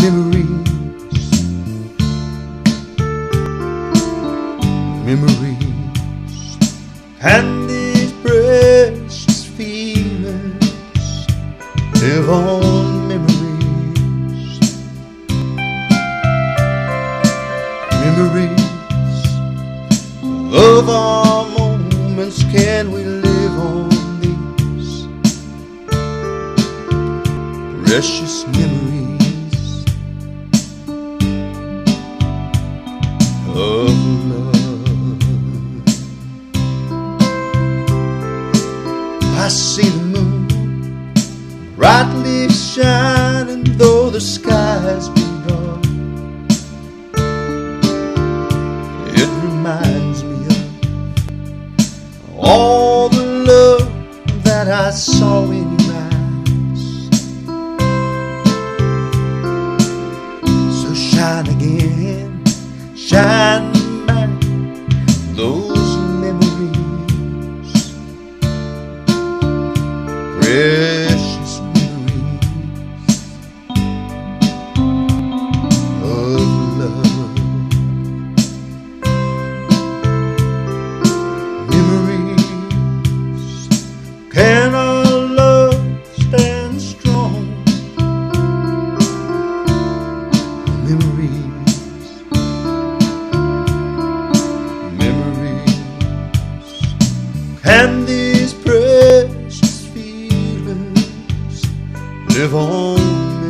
memories, and these precious feelings live on. Memories of our moments, can we live on these precious memories of love? I see the moon brightly shining, though the skies be dark. It reminds me of all the love that I saw in your eyes. So shine again, shine back those memories, precious memories of love. Can our love stand strong? Memories, can these precious feelings live on?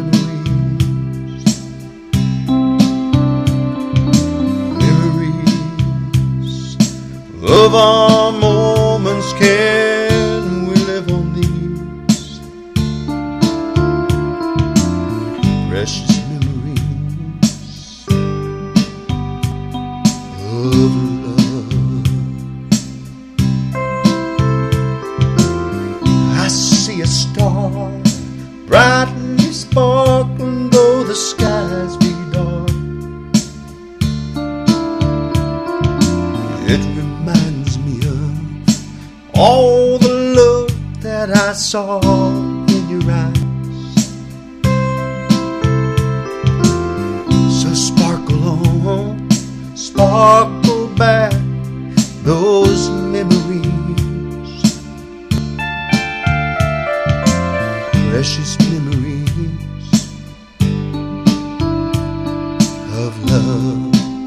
Memories of our moments, can we live on these precious memories of love? I see a star brightly sparkling, though the skies be dark. It reminds me of all the love that I saw in your eyes. So sparkle on, sparkle back those memories, precious memories of love.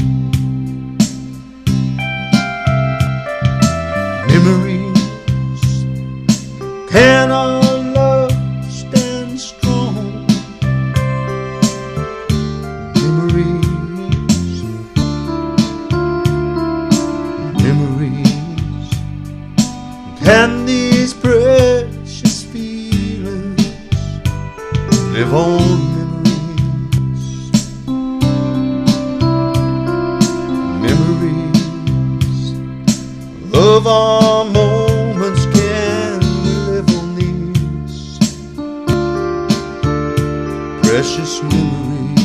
Memories, can our love stand strong? Memories, can these precious feelings live on? Memories of our moments, can we live on these precious memories